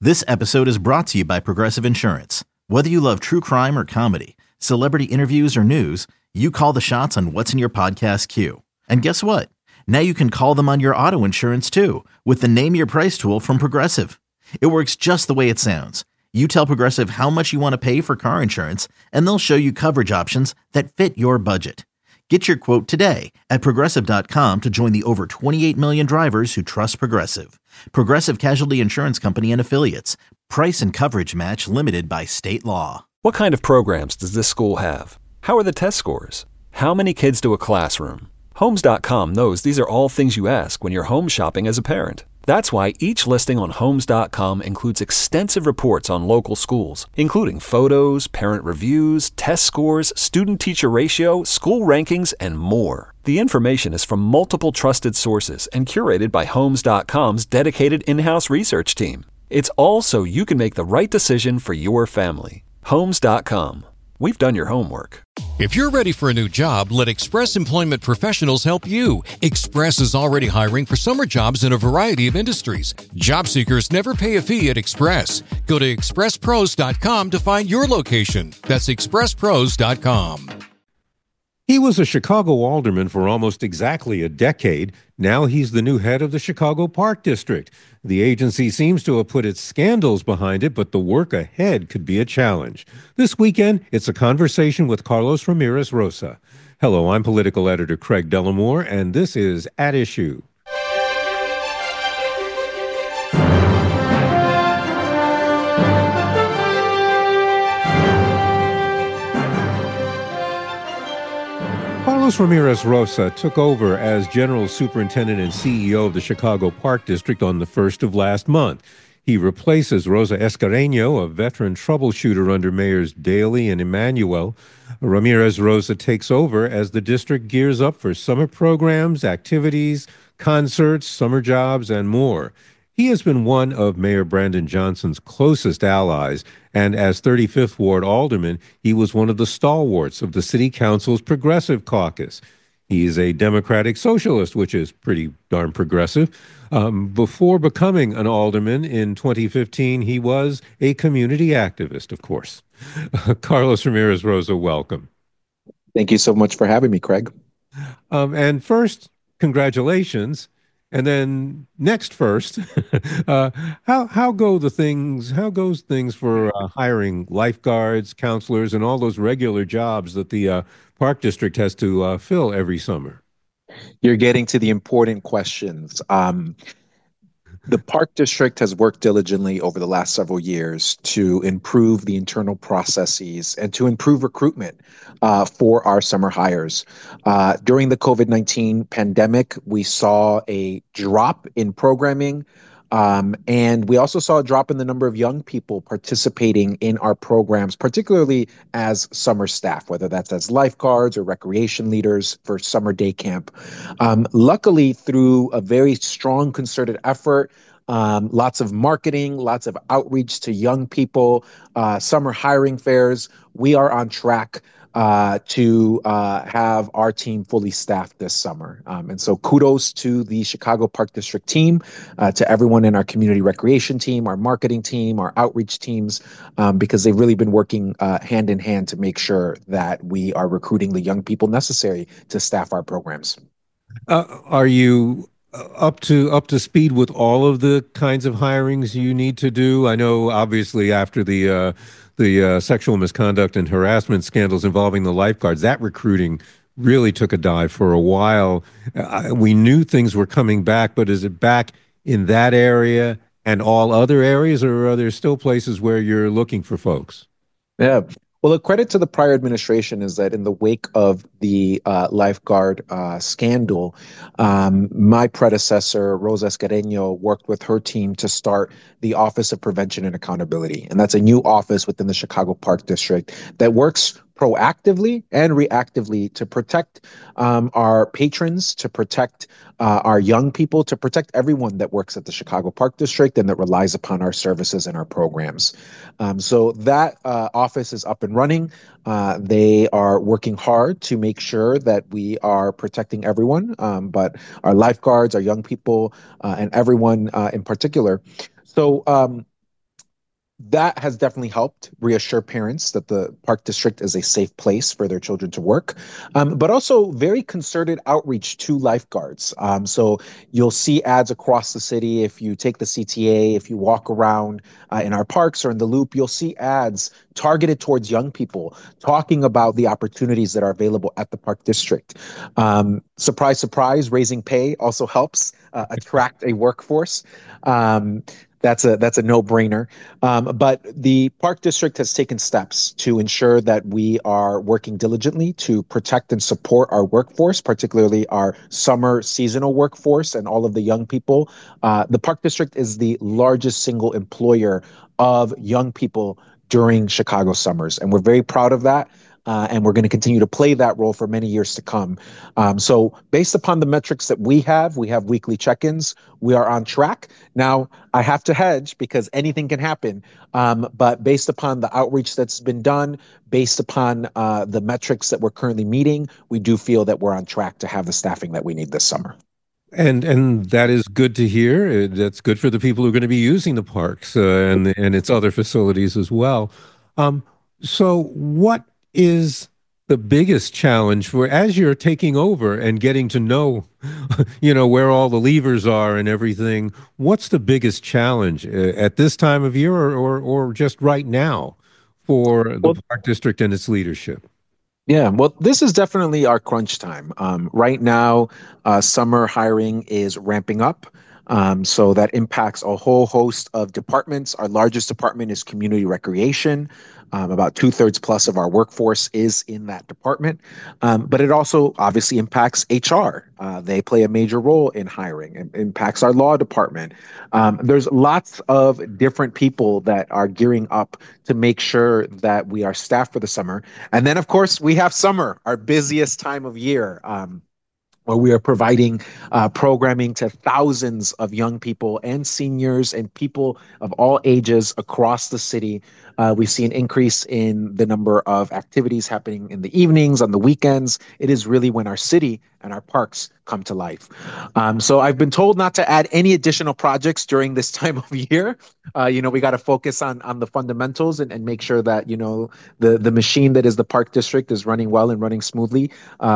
This episode is brought to you by Progressive Insurance. Whether you love true crime or comedy, celebrity interviews or news, you call the shots on what's in your podcast queue. And guess what? Now you can call them on your auto insurance too with the Name Your Price tool from Progressive. It works just the way it sounds. You tell Progressive how much you want to pay for car insurance, and they'll show you coverage options that fit your budget. Get your quote today at Progressive.com to join the over 28 million drivers who trust Progressive. Progressive Casualty Insurance Company and Affiliates. Price and coverage match limited by state law. What kind of programs does this school have? How are the test scores? How many kids to a classroom? Homes.com knows these are all things you ask when you're home shopping as a parent. That's why each listing on Homes.com includes extensive reports on local schools, including photos, parent reviews, test scores, student-teacher ratio, school rankings, and more. The information is from multiple trusted sources and curated by Homes.com's dedicated in-house research team. It's all so you can make the right decision for your family. Homes.com. We've done your homework. If you're ready for a new job, let Express Employment Professionals help you. Express is already hiring for summer jobs in a variety of industries. Job seekers never pay a fee at Express. Go to expresspros.com to find your location. That's expresspros.com. He was a Chicago alderman for almost exactly a decade. Now he's the new head of the Chicago Park District. The agency seems to have put its scandals behind it, but the work ahead could be a challenge. This weekend, it's a conversation with Carlos Ramirez Rosa. Hello, I'm political editor Craig Dellamore, and this is At Issue. Carlos Ramirez Rosa took over as General Superintendent and CEO of the Chicago Park District on the 1st of last month. He replaces Rosa Escareño, a veteran troubleshooter under Mayors Daley and Emanuel. Ramirez Rosa takes over as the district gears up for summer programs, activities, concerts, summer jobs, and more. He has been one of Mayor Brandon Johnson's closest allies, and as 35th Ward Alderman, he was one of the stalwarts of the City Council's Progressive Caucus. He is a Democratic Socialist, which is pretty darn progressive. Before becoming an alderman in 2015, he was a community activist, of course. Carlos Ramirez Rosa, welcome. Thank you so much for having me, Craig. And first, congratulations. And then next first, how goes things for hiring lifeguards, counselors, and all those regular jobs that the Park District has to fill every summer? You're getting to the important questions. The Park District has worked diligently over the last several years to improve the internal processes and to improve recruitment for our summer hires. During the COVID-19 pandemic, we saw a drop in programming, and we also saw a drop in the number of young people participating in our programs, particularly as summer staff, whether that's as lifeguards or recreation leaders for summer day camp. Luckily, through a very strong concerted effort, lots of marketing, lots of outreach to young people, summer hiring fairs, we are on track to have our team fully staffed this summer. And so kudos to the Chicago Park District team, to everyone in our community recreation team, our marketing team, our outreach teams, because they've really been working hand in hand to make sure that we are recruiting the young people necessary to staff our programs. Are you up to speed with all of the kinds of hirings you need to do? I know, obviously, after the sexual misconduct and harassment scandals involving the lifeguards, that recruiting really took a dive for a while. We knew things were coming back, but is it back in that area and all other areas, or are there still places where you're looking for folks? Yeah. Well, the credit to the prior administration is that in the wake of the lifeguard scandal, my predecessor, Rosa Escareño, worked with her team to start the Office of Prevention and Accountability. And that's a new office within the Chicago Park District that works proactively and reactively to protect our patrons, to protect our young people, to protect everyone that works at the Chicago Park District and that relies upon our services and our programs. So that office is up and running. They are working hard to make sure that we are protecting everyone, but our lifeguards, our young people, and everyone in particular. So That has definitely helped reassure parents that the park district is a safe place for their children to work, but also very concerted outreach to lifeguards. So you'll see ads across the city. If you take the CTA, if you walk around in our parks or in the Loop, you'll see ads targeted towards young people talking about the opportunities that are available at the park district. Surprise, surprise, raising pay also helps attract a workforce. Um, that's a no-brainer. But the Park District has taken steps to ensure that we are working diligently to protect and support our workforce, particularly our summer seasonal workforce and all of the young people. The Park District is the largest single employer of young people during Chicago summers, and we're very proud of that. And we're going to continue to play that role for many years to come. So, based upon the metrics that we have weekly check ins. We are on track. Now, I have to hedge because anything can happen. But based upon the outreach that's been done, based upon the metrics that we're currently meeting, we do feel that we're on track to have the staffing that we need this summer. And that is good to hear. That's good for the people who are going to be using the parks and its other facilities as well. Um, so, what is the biggest challenge for as you're taking over and getting to know, where all the levers are and everything? What's the biggest challenge at this time of year, or just right now, for the Well, park district and its leadership? yeah, well, this is definitely our crunch time. Right now, summer hiring is ramping up. So that impacts a whole host of departments. Our largest department is community recreation. About two-thirds plus of our workforce is in that department. But it also obviously impacts HR. They play a major role in hiring. It impacts our law department. There's lots of different people that are gearing up to make sure that we are staffed for the summer. And then, of course, we have summer, our busiest time of year. Where we are providing programming to thousands of young people and seniors and people of all ages across the city. We see an increase in the number of activities happening in the evenings, on the weekends. It is really when our city and our parks come to life. So I've been told not to add any additional projects during this time of year. We got to focus on the fundamentals and make sure that the machine that is the park district is running well and running smoothly.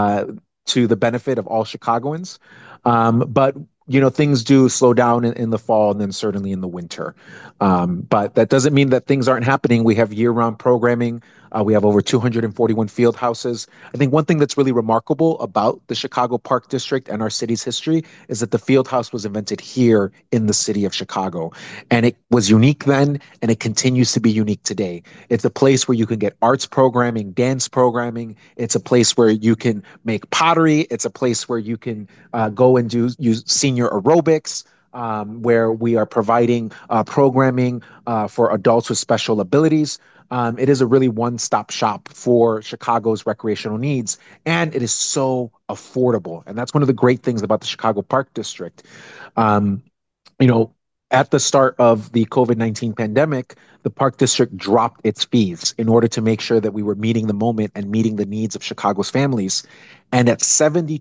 To the benefit of all Chicagoans. But things do slow down in the fall and then certainly in the winter. But that doesn't mean that things aren't happening. We have year-round programming. We have over 241 field houses. I think one thing that's really remarkable about the Chicago Park District and our city's history is that the field house was invented here in the city of Chicago. And it was unique then, and it continues to be unique today. It's a place where you can get arts programming, dance programming. It's a place where you can make pottery. It's a place where you can go and use senior aerobics. Where we are providing programming for adults with special abilities. It is a really one-stop shop for Chicago's recreational needs, and it is so affordable. And that's one of the great things about the Chicago Park District. Um, you know, at the start of the COVID-19 pandemic, the Park District dropped its fees in order to make sure that we were meeting the moment and meeting the needs of Chicago's families. And at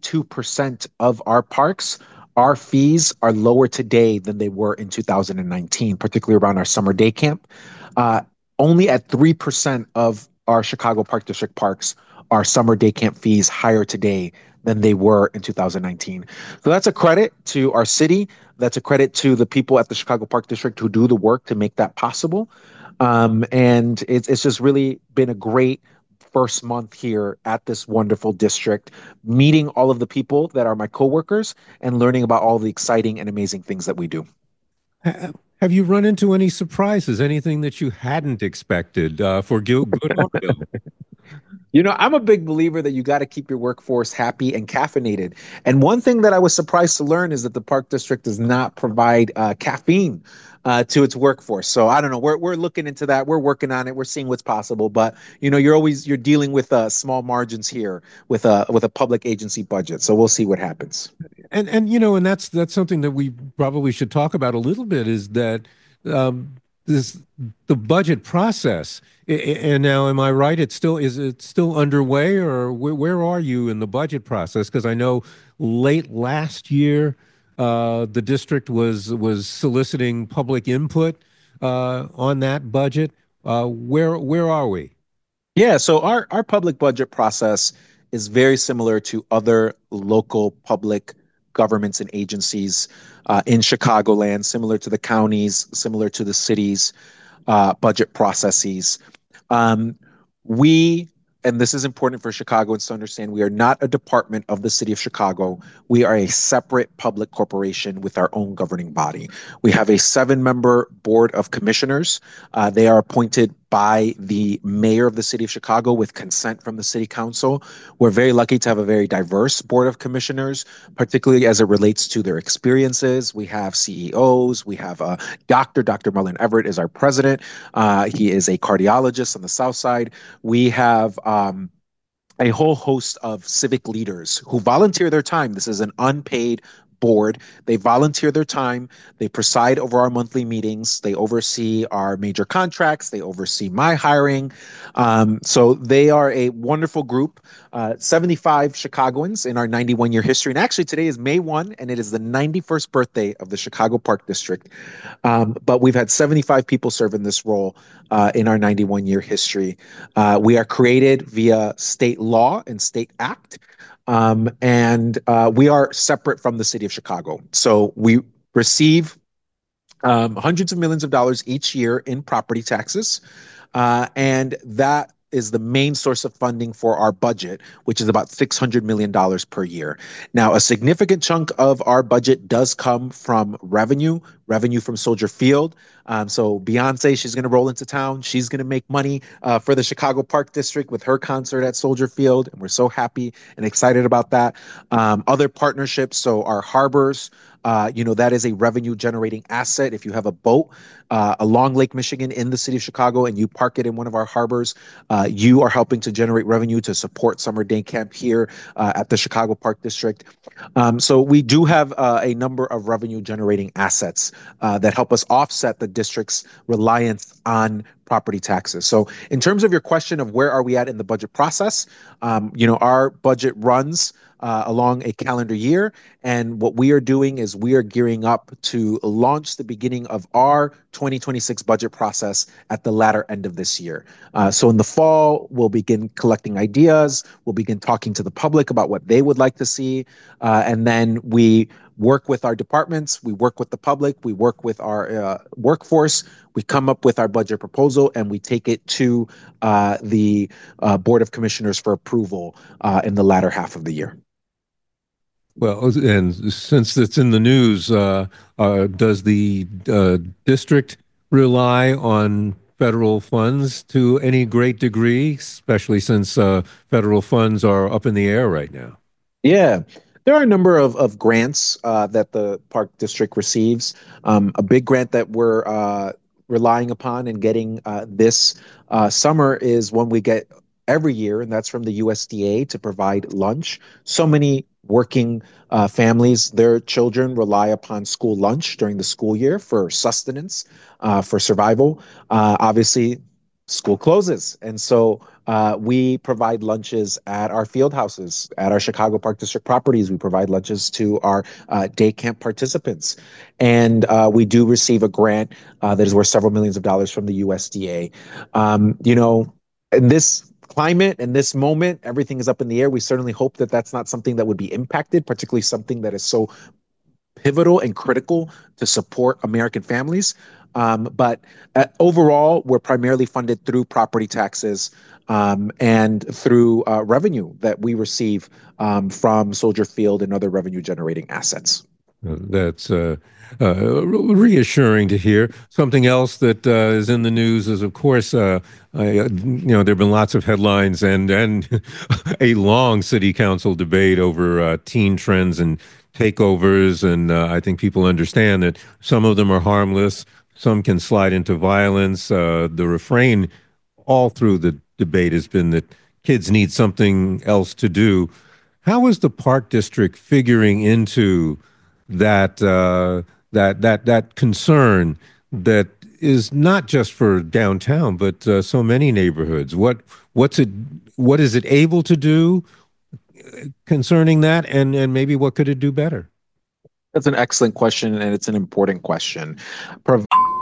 72% of our parks, our fees are lower today than they were in 2019, particularly around our summer day camp. Uh, Only at 3% of our Chicago Park District parks are summer day camp fees higher today than they were in 2019. So that's a credit to our city. That's a credit to the people at the Chicago Park District who do the work to make that possible. And it's just really been a great first month here at this wonderful district, meeting all of the people that are my coworkers and learning about all the exciting and amazing things that we do. Have you run into any surprises, anything that you hadn't expected for good or ill? I'm a big believer that you got to keep your workforce happy and caffeinated. And one thing that I was surprised to learn is that the Park District does not provide caffeine to its workforce. So I don't know. We're looking into that. We're working on it. We're seeing what's possible. But you're dealing with small margins here with a public agency budget. So we'll see what happens. And that's something that we probably should talk about a little bit is that um, this the budget process. And now, am I right? Is it still underway, or where are you in the budget process? Because I know late last year, the district was soliciting public input on that budget? Where are we? Yeah, so our public budget process is very similar to other local public governments and agencies in Chicagoland, similar to the counties, similar to the cities' budget processes. Um, we, and this is important for Chicagoans to understand, we are not a department of the city of Chicago. We are a separate public corporation with our own governing body. We have a 7-member board of commissioners. They are appointed by the mayor of the city of Chicago with consent from the city council. We're very lucky to have a very diverse board of commissioners, particularly as it relates to their experiences. We have CEOs. We have Dr. Merlin Everett is our president. He is a cardiologist on the South Side. We have a whole host of civic leaders who volunteer their time. This is an unpaid board. They volunteer their time. They preside over our monthly meetings. They oversee our major contracts. They oversee my hiring. So they are a wonderful group. 75 Chicagoans in our 91-year history. And actually, today is May 1, and it is the 91st birthday of the Chicago Park District. But we've had 75 people serve in this role in our 91-year history. We are created via state law and state act. And we are separate from the city of Chicago. So we receive hundreds of millions of dollars each year in property taxes. And that is the main source of funding for our budget, which is about $600 million per year. Now, a significant chunk of our budget does come from revenue from Soldier Field. So Beyonce, she's going to roll into town. She's going to make money for the Chicago Park District with her concert at Soldier Field. And we're so happy and excited about that. Other partnerships, so our harbors, that is a revenue generating asset. If you have a boat along Lake Michigan in the city of Chicago and you park it in one of our harbors, you are helping to generate revenue to support summer day camp here at the Chicago Park District. So we do have a number of revenue generating assets that help us offset the district's reliance on property taxes. So in terms of your question of where are we at in the budget process, our budget runs along a calendar year. And what we are doing is we are gearing up to launch the beginning of our 2026 budget process at the latter end of this year. So in the fall, we'll begin collecting ideas. We'll begin talking to the public about what they would like to see. And then we work with our departments, we work with the public, we work with our workforce, we come up with our budget proposal, and we take it to the Board of Commissioners for approval in the latter half of the year. Well, and since it's in the news, does the district rely on federal funds to any great degree, especially since federal funds are up in the air right now? Yeah. There are a number of grants that the Park District receives. A big grant that we're relying upon and getting this summer is one we get every year, and that's from the USDA to provide lunch. So many working families, their children rely upon school lunch during the school year for sustenance, for survival. Obviously, school closes. And so we provide lunches at our field houses, at our Chicago Park District properties. We provide lunches to our day camp participants. And we do receive a grant that is worth several millions of dollars from the USDA. In this climate and this moment, everything is up in the air. We certainly hope that that's not something that would be impacted, particularly something that is so pivotal and critical to support American families. But overall, we're primarily funded through property taxes and through revenue that we receive from Soldier Field and other revenue generating assets. That's reassuring to hear. Something else that is in the news is, of course, there have been lots of headlines and a long city council debate over teen trends and takeovers. And I think people understand that some of them are harmless. Some can slide into violence. The refrain all through the debate has been that kids need something else to do. How is the Park District figuring into that concern that is not just for downtown, but so many neighborhoods? What is it able to do concerning that, and maybe what could it do better? That's an excellent question, and it's an important question.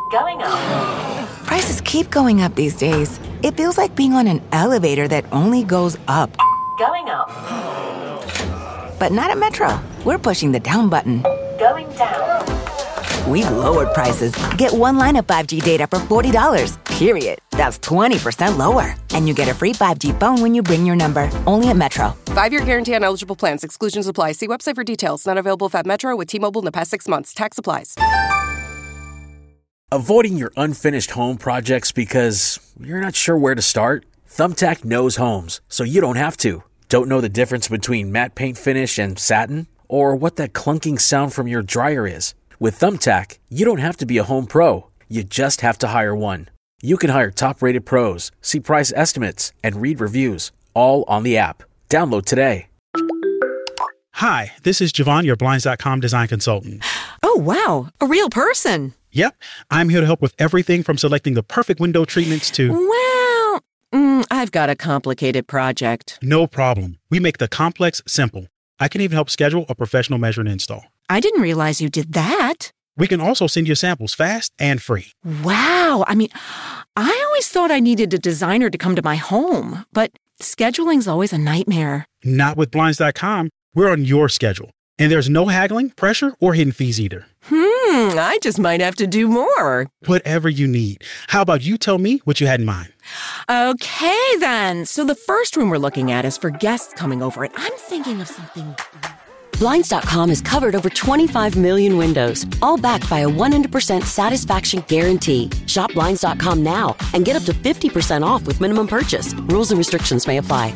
Going up. Prices keep going up these days. It feels like being on an elevator that only goes up. Going up. But not at Metro. We're pushing the down button. Going down. We've lowered prices. Get one line of 5G data for $40, period. That's 20% lower. And you get a free 5G phone when you bring your number. Only at Metro. 5-year guarantee on eligible plans. Exclusions apply. See website for details. Not available at Metro with T-Mobile in the past 6 months. Tax applies. Avoiding your unfinished home projects because you're not sure where to start? Thumbtack knows homes, so you don't have to. Don't know the difference between matte paint finish and satin? Or what that clunking sound from your dryer is? With Thumbtack, you don't have to be a home pro. You just have to hire one. You can hire top-rated pros, see price estimates, and read reviews, all on the app. Download today. Hi, this is Javon, your Blinds.com design consultant. Oh, wow. A real person. Yep. I'm here to help with everything from selecting the perfect window treatments to... Well, I've got a complicated project. No problem. We make the complex simple. I can even help schedule a professional measure and install. I didn't realize you did that. We can also send you samples fast and free. Wow. I always thought I needed a designer to come to my home, but scheduling's always a nightmare. Not with Blinds.com. We're on your schedule. And there's no haggling, pressure, or hidden fees either. I just might have to do more. Whatever you need. How about you tell me what you had in mind? Okay, then. So the first room we're looking at is for guests coming over, and I'm thinking of something... Blinds.com has covered over 25 million windows, all backed by a 100% satisfaction guarantee. Shop Blinds.com now and get up to 50% off with minimum purchase. Rules and restrictions may apply.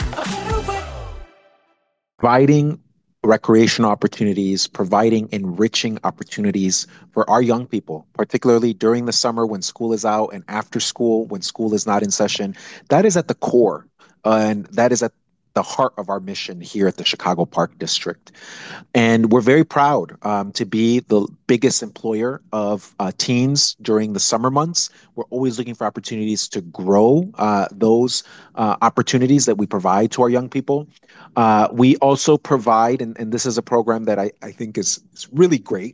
Providing recreational opportunities, providing enriching opportunities for our young people, particularly during the summer when school is out and after school when school is not in session. That is at the core, and that is at the heart of our mission here at the Chicago Park District. And we're very proud to be the biggest employer of teens during the summer months. We're always looking for opportunities to grow those opportunities that we provide to our young people. We also provide, and this is a program that I think is really great.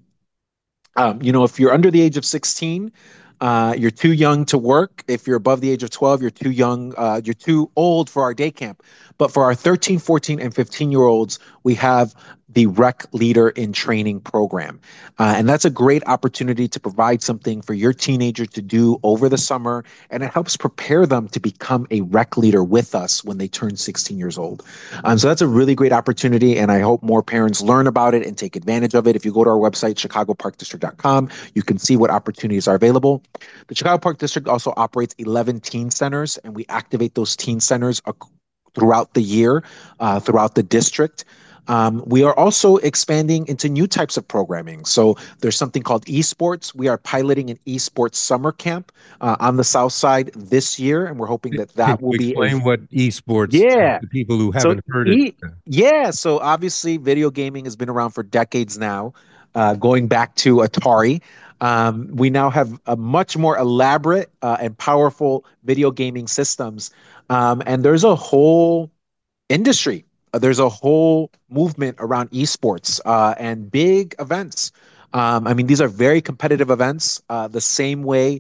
If you're under the age of 16, you're too young to work. If you're above the age of 12, you're too young. You're too old for our day camp. But for our 13, 14, and 15-year-olds, we have the Rec Leader in Training program. And that's a great opportunity to provide something for your teenager to do over the summer. And it helps prepare them to become a rec leader with us when they turn 16 years old. So that's a really great opportunity. And I hope more parents learn about it and take advantage of it. If you go to our website, chicagoparkdistrict.com, you can see what opportunities are available. The Chicago Park District also operates 11 teen centers, and we activate those teen centers throughout the year, throughout the district. We are also expanding into new types of programming. So there's something called esports. We are piloting an esports summer camp on the South Side this year, and we're hoping that will be... Explain what esports to people who haven't heard it. Yeah, so obviously video gaming has been around for decades now, going back to Atari. We now have a much more elaborate and powerful video gaming systems. And there's a whole industry. There's a whole movement around esports and big events. These are very competitive events, the same way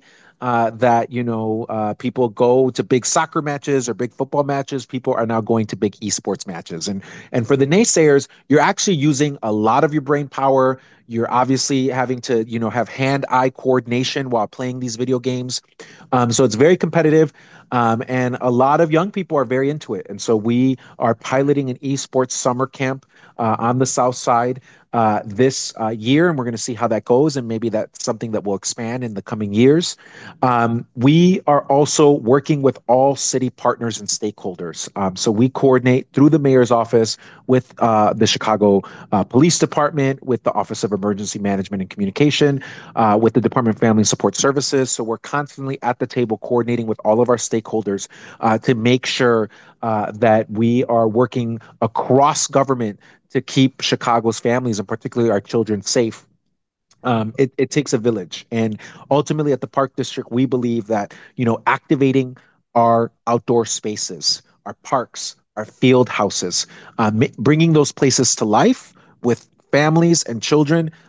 that, people go to big soccer matches or big football matches. People are now going to big esports matches. And for the naysayers, you're actually using a lot of your brain power. You're obviously having to, have hand-eye coordination while playing these video games. So it's very competitive. And a lot of young people are very into it. And so we are piloting an esports summer camp on the South Side this year, and we're going to see how that goes, and maybe that's something that will expand in the coming years. We are also working with all city partners and stakeholders. So we coordinate through the mayor's office with the Chicago Police Department, with the Office of Emergency Management and Communication, with the Department of Family and Support Services. So we're constantly at the table coordinating with all of our stakeholders to make sure that we are working across government to keep Chicago's families, and particularly our children, safe. It takes a village. And ultimately at the Park District, we believe that, activating our outdoor spaces, our parks, our field houses, bringing those places to life with families and children,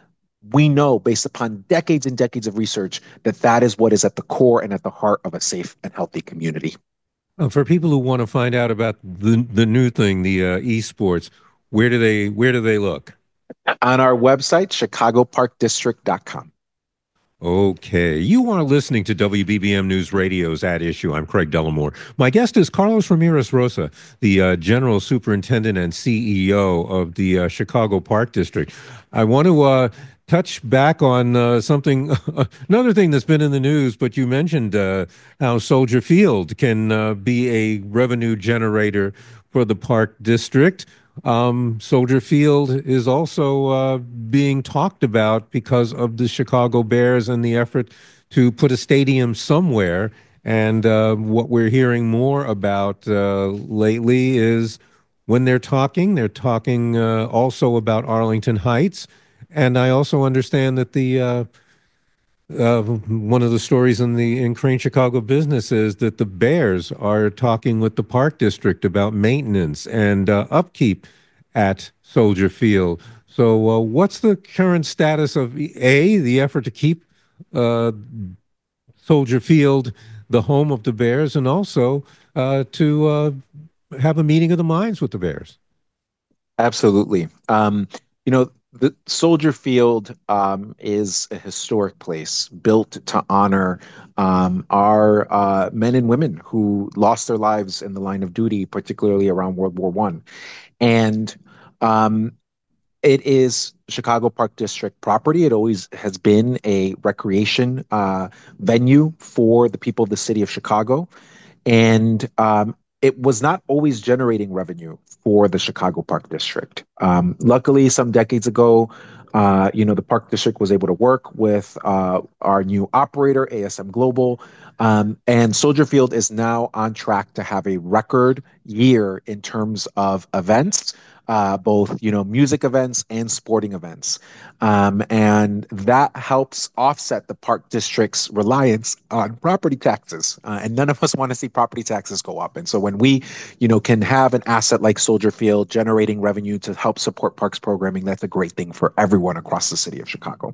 we know based upon decades and decades of research that that is what is at the core and at the heart of a safe and healthy community. For people who want to find out about the new thing, the esports, where do they look? On our website, chicagoparkdistrict.com. Okay. You are listening to WBBM News Radio's At Issue. I'm Craig Dellamore. My guest is Carlos Ramirez Rosa, the General Superintendent and CEO of the Chicago Park District. I want to touch back on something, another thing that's been in the news, but you mentioned how Soldier Field can be a revenue generator for the Park District. Soldier Field is also being talked about because of the Chicago Bears and the effort to put a stadium somewhere. And what we're hearing more about lately is when they're talking also about Arlington Heights. And I also understand that the one of the stories in Crane Chicago Business is that the Bears are talking with the Park District about maintenance and upkeep at Soldier Field. So what's the current status of the effort to keep Soldier Field the home of the Bears, and also to have a meeting of the minds with the Bears? Absolutely. The Soldier Field is a historic place built to honor our men and women who lost their lives in the line of duty, particularly around World War I. And it is Chicago Park District property. It always has been a recreation venue for the people of the city of Chicago. And it was not always generating revenue for the Chicago Park District. Luckily, some decades ago, the Park District was able to work with our new operator, ASM Global, and Soldier Field is now on track to have a record year in terms of events, both music events and sporting events, and that helps offset the Park District's reliance on property taxes. And none of us want to see property taxes go up. And so when we, can have an asset like Soldier Field generating revenue to help support parks programming, that's a great thing for everyone across the city of Chicago.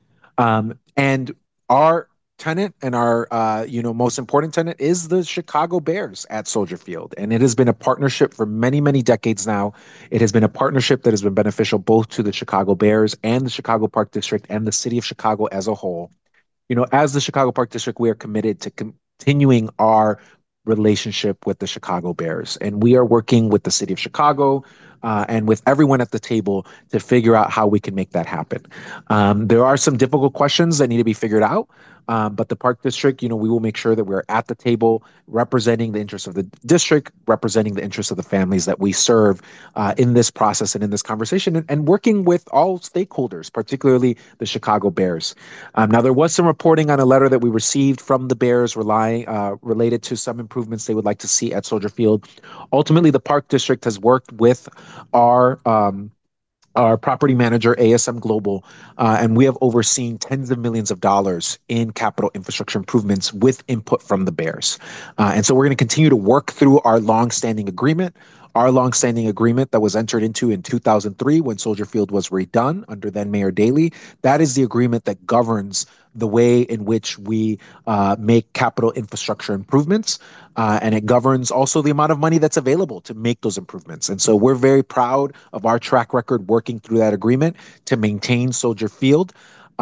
And our tenant and our most important tenant is the Chicago Bears at Soldier Field, and it has been a partnership for many decades now. It has been a partnership that has been beneficial both to the Chicago Bears and the Chicago Park District and the city of Chicago as a whole. As the Chicago Park District, we are committed to continuing our relationship with the Chicago Bears, and we are working with the city of Chicago and with everyone at the table to figure out how we can make that happen. There are some difficult questions that need to be figured out. But the Park District, we will make sure that we're at the table representing the interests of the district, representing the interests of the families that we serve in this process and in this conversation, and working with all stakeholders, particularly the Chicago Bears. Now, there was some reporting on a letter that we received from the Bears related to some improvements they would like to see at Soldier Field. Ultimately, the Park District has worked with our property manager, ASM Global, and we have overseen tens of millions of dollars in capital infrastructure improvements with input from the Bears. And so we're going to continue to work through our longstanding agreement that was entered into in 2003 when Soldier Field was redone under then Mayor Daley. That is the agreement that governs the way in which we make capital infrastructure improvements. And it governs also the amount of money that's available to make those improvements. And so we're very proud of our track record working through that agreement to maintain Soldier Field.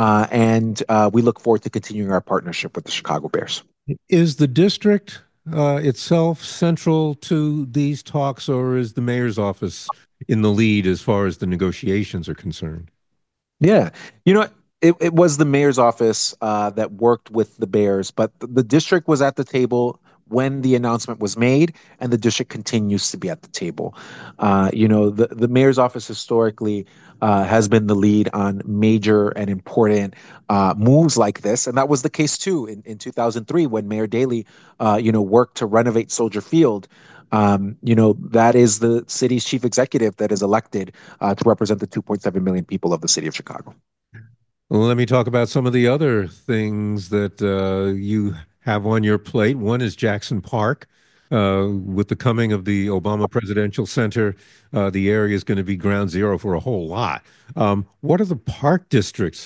And we look forward to continuing our partnership with the Chicago Bears. Is the district itself central to these talks, or is the mayor's office in the lead as far as the negotiations are concerned? Yeah. It was the mayor's office that worked with the Bears, but the district was at the table when the announcement was made, and the district continues to be at the table. The mayor's office historically has been the lead on major and important moves like this, and that was the case too in 2003 when Mayor Daley, worked to renovate Soldier Field. That is the city's chief executive that is elected to represent the 2.7 million people of the city of Chicago. Well, let me talk about some of the other things that you have on your plate. One is Jackson Park. With the coming of the Obama Presidential Center, the area is going to be ground zero for a whole lot. What are the Park District's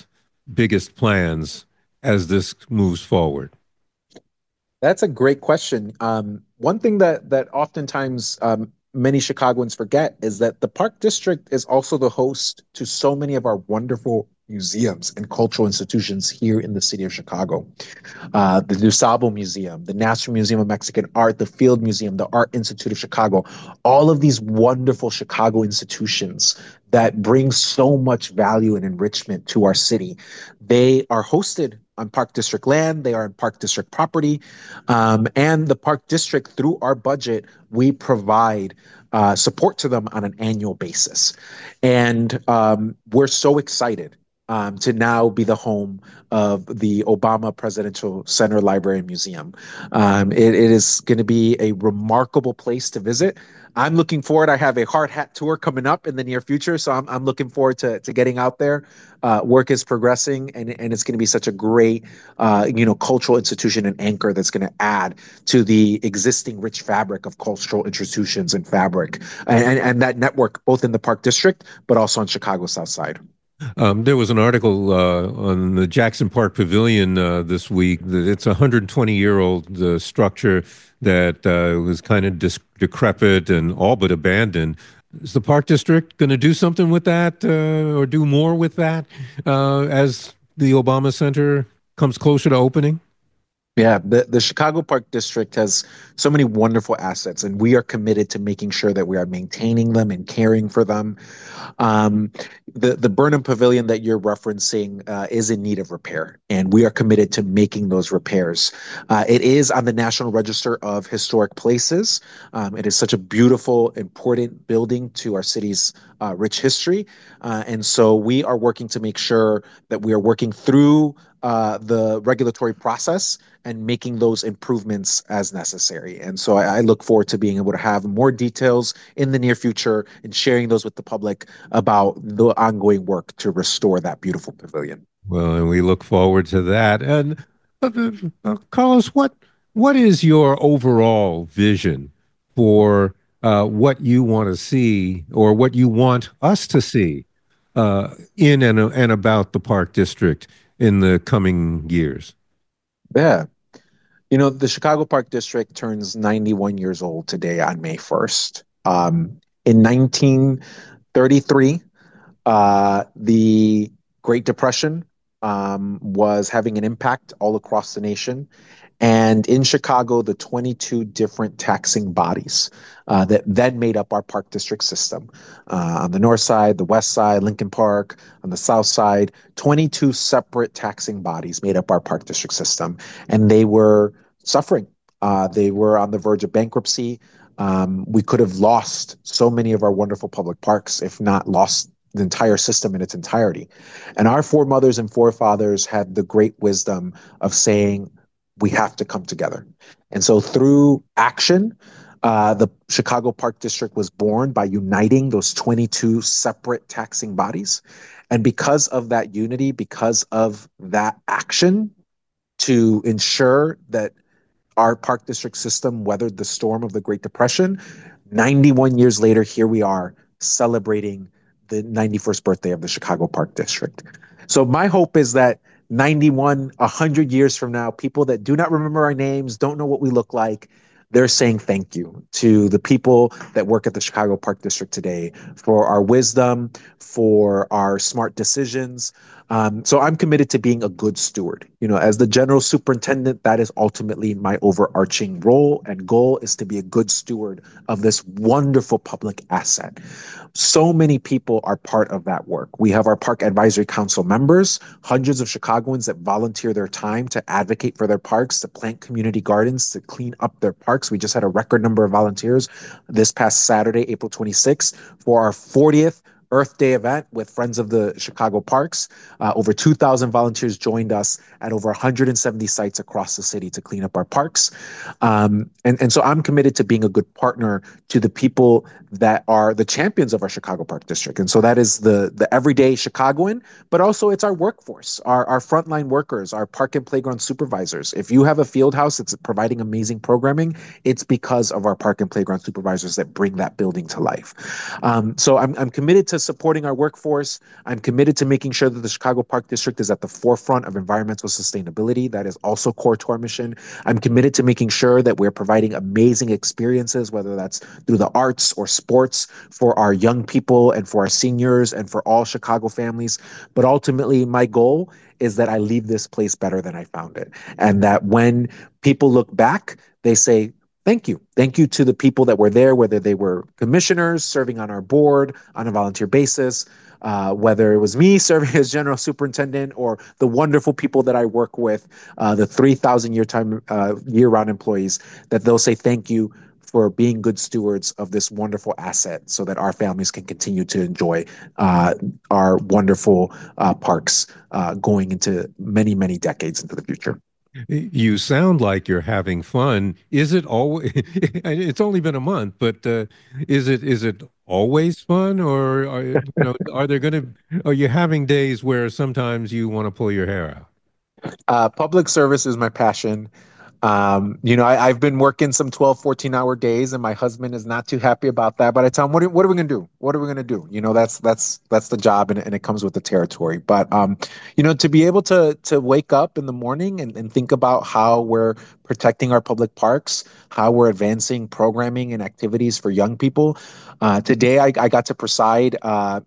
biggest plans as this moves forward? That's a great question. One thing that oftentimes many Chicagoans forget is that the Park District is also the host to so many of our wonderful museums and cultural institutions here in the city of Chicago. The DuSable Museum, the National Museum of Mexican Art, the Field Museum, the Art Institute of Chicago, all of these wonderful Chicago institutions that bring so much value and enrichment to our city. They are hosted on Park District land, they are on Park District property, and the Park District, through our budget, we provide support to them on an annual basis. And we're so excited to now be the home of the Obama Presidential Center Library and Museum. It is going to be a remarkable place to visit. I'm looking forward. I have a hard hat tour coming up in the near future, so I'm looking forward to getting out there. Work is progressing, and it's going to be such a great, cultural institution and anchor that's going to add to the existing rich fabric of cultural institutions and fabric, and that network both in the Park District but also on Chicago's South Side. There was an article on the Jackson Park Pavilion this week. It's a 120-year-old structure that was kind of decrepit and all but abandoned. Is the Park District going to do something with that or do more with that as the Obama Center comes closer to opening? Yeah, the Chicago Park District has so many wonderful assets, and we are committed to making sure that we are maintaining them and caring for them. The Burnham Pavilion that you're referencing is in need of repair, and we are committed to making those repairs. It is on the National Register of Historic Places. It is such a beautiful, important building to our city's rich history. And so we are working to make sure that we are working through the regulatory process and making those improvements as necessary. And so I look forward to being able to have more details in the near future and sharing those with the public about the ongoing work to restore that beautiful pavilion. Well, and we look forward to that. And Carlos, what is your overall vision for what you want to see or what you want us to see in and about the Park District in the coming years? Yeah. The Chicago Park District turns 91 years old today on May 1st. In 1933, the Great Depression was having an impact all across the nation. And in Chicago, the 22 different taxing bodies that then made up our Park District system. On the north side, the west side, Lincoln Park, on the south side, 22 separate taxing bodies made up our Park District system. And they were suffering. They were on the verge of bankruptcy. We could have lost so many of our wonderful public parks, if not lost the entire system in its entirety. And our foremothers and forefathers had the great wisdom of saying, we have to come together. And so through action, the Chicago Park District was born by uniting those 22 separate taxing bodies. And because of that unity, because of that action to ensure that our Park District system weathered the storm of the Great Depression, 91 years later, here we are celebrating the 91st birthday of the Chicago Park District. So my hope is that 100 years from now, people that do not remember our names, don't know what we look like, they're saying thank you to the people that work at the Chicago Park District today for our wisdom, for our smart decisions. So I'm committed to being a good steward. As the general superintendent, that is ultimately my overarching role and goal, is to be a good steward of this wonderful public asset. So many people are part of that work. We have our Park Advisory Council members, hundreds of Chicagoans that volunteer their time to advocate for their parks, to plant community gardens, to clean up their parks. We just had a record number of volunteers this past Saturday, April 26th, for our 40th Earth Day event with Friends of the Chicago Parks. Over 2,000 volunteers joined us at over 170 sites across the city to clean up our parks. And so I'm committed to being a good partner to the people that are the champions of our Chicago Park District. And so that is the everyday Chicagoan, but also it's our workforce, our frontline workers, our park and playground supervisors. If you have a field house that's providing amazing programming, it's because of our park and playground supervisors that bring that building to life. So I'm committed to supporting our workforce. I'm committed to making sure that the Chicago Park District is at the forefront of environmental sustainability. That is also core to our mission. I'm committed to making sure that we're providing amazing experiences, whether that's through the arts or sports, for our young people and for our seniors and for all Chicago families. But ultimately, my goal is that I leave this place better than I found it. And that when people look back, they say, thank you. Thank you to the people that were there, whether they were commissioners serving on our board on a volunteer basis, whether it was me serving as general superintendent, or the wonderful people that I work with, the 3,000 year-round employees, that they'll say thank you for being good stewards of this wonderful asset so that our families can continue to enjoy our wonderful parks going into many, many decades into the future. You sound like you're having fun. Is it always? It's only been a month, but is it always fun, or are you having days where sometimes you want to pull your hair out? Public service is my passion. I've been working some 12, 14-hour days, and my husband is not too happy about that. But I tell him, what are we going to do? What are we going to do? That's the job, and it comes with the territory. But, to be able to wake up in the morning and think about how we're protecting our public parks, how we're advancing programming and activities for young people. Today, I got to preside, at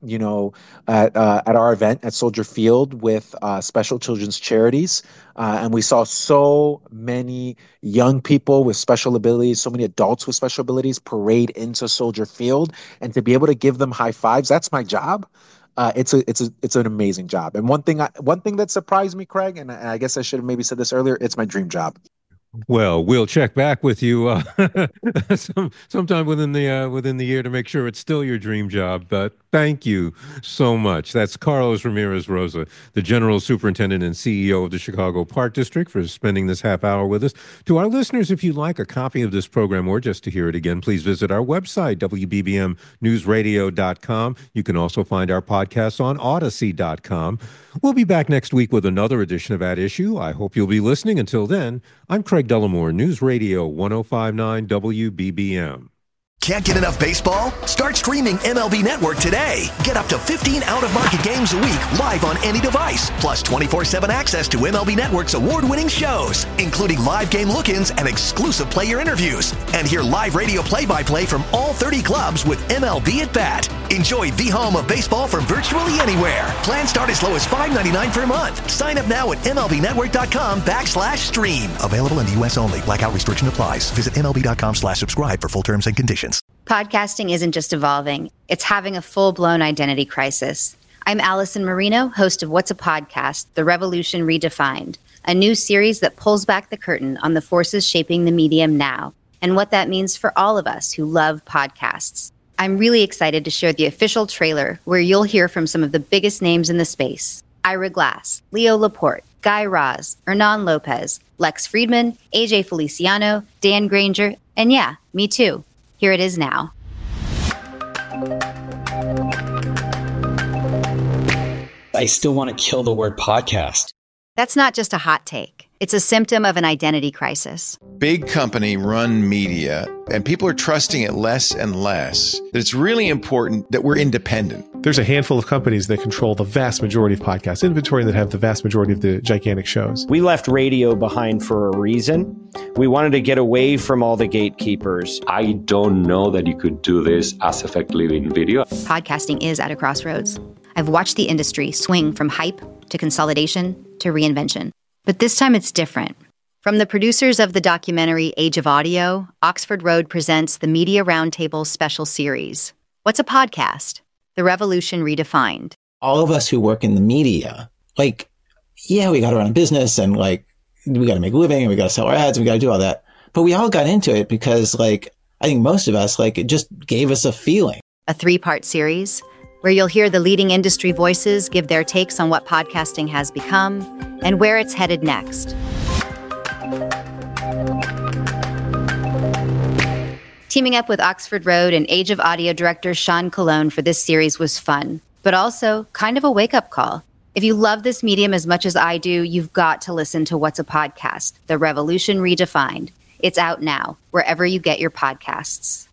our event at Soldier Field with Special Children's Charities. And we saw so many young people with special abilities, so many adults with special abilities parade into Soldier Field, and to be able to give them high fives. That's my job. It's an amazing job. And one thing that surprised me, Craig, and I guess I should have maybe said this earlier, it's my dream job. Well, we'll check back with you sometime within the year to make sure it's still your dream job. But thank you so much. That's Carlos Ramirez Rosa, the General Superintendent and CEO of the Chicago Park District, for spending this half hour with us. To our listeners, if you'd like a copy of this program or just to hear it again, please visit our website, WBBMNewsRadio.com. You can also find our podcasts on Odyssey.com. We'll be back next week with another edition of At Issue. I hope you'll be listening. Until then, I'm Craig Dellamore, News Radio 105.9 WBBM. Can't get enough baseball? Start streaming MLB Network today. Get up to 15 out-of-market games a week live on any device, plus 24/7 access to MLB Network's award-winning shows, including live game look-ins and exclusive player interviews. And hear live radio play-by-play from all 30 clubs with MLB at Bat. Enjoy the home of baseball from virtually anywhere. Plans start as low as $5.99 per month. Sign up now at MLBNetwork.com/stream. Available in the U.S. only. Blackout restriction applies. Visit MLB.com/subscribe for full terms and conditions. Podcasting isn't just evolving, it's having a full-blown identity crisis. I'm Allison Marino, host of What's a Podcast? The Revolution Redefined, a new series that pulls back the curtain on the forces shaping the medium now and what that means for all of us who love podcasts. I'm really excited to share the official trailer where you'll hear from some of the biggest names in the space. Ira Glass, Leo Laporte, Guy Raz, Hernan Lopez, Lex Friedman, AJ Feliciano, Dan Granger, and yeah, me too. Here it is now. I still want to kill the word podcast. That's not just a hot take. It's a symptom of an identity crisis. Big company run media, and people are trusting it less and less. It's really important that we're independent. There's a handful of companies that control the vast majority of podcast inventory, that have the vast majority of the gigantic shows. We left radio behind for a reason. We wanted to get away from all the gatekeepers. I don't know that you could do this as effectively in video. Podcasting is at a crossroads. I've watched the industry swing from hype to consolidation to reinvention. But this time it's different. From the producers of the documentary Age of Audio, Oxford Road presents the Media Roundtable special series. What's a podcast? The Revolution Redefined. All of us who work in the media, we got to run a business and we got to make a living and we got to sell our ads and we got to do all that. But we all got into it because I think most of us, it just gave us a feeling. A 3-part series where you'll hear the leading industry voices give their takes on what podcasting has become and where it's headed next. Teaming up with Oxford Road and Age of Audio director Sean Colon for this series was fun, but also kind of a wake-up call. If you love this medium as much as I do, you've got to listen to What's a Podcast? The Revolution Redefined. It's out now, wherever you get your podcasts.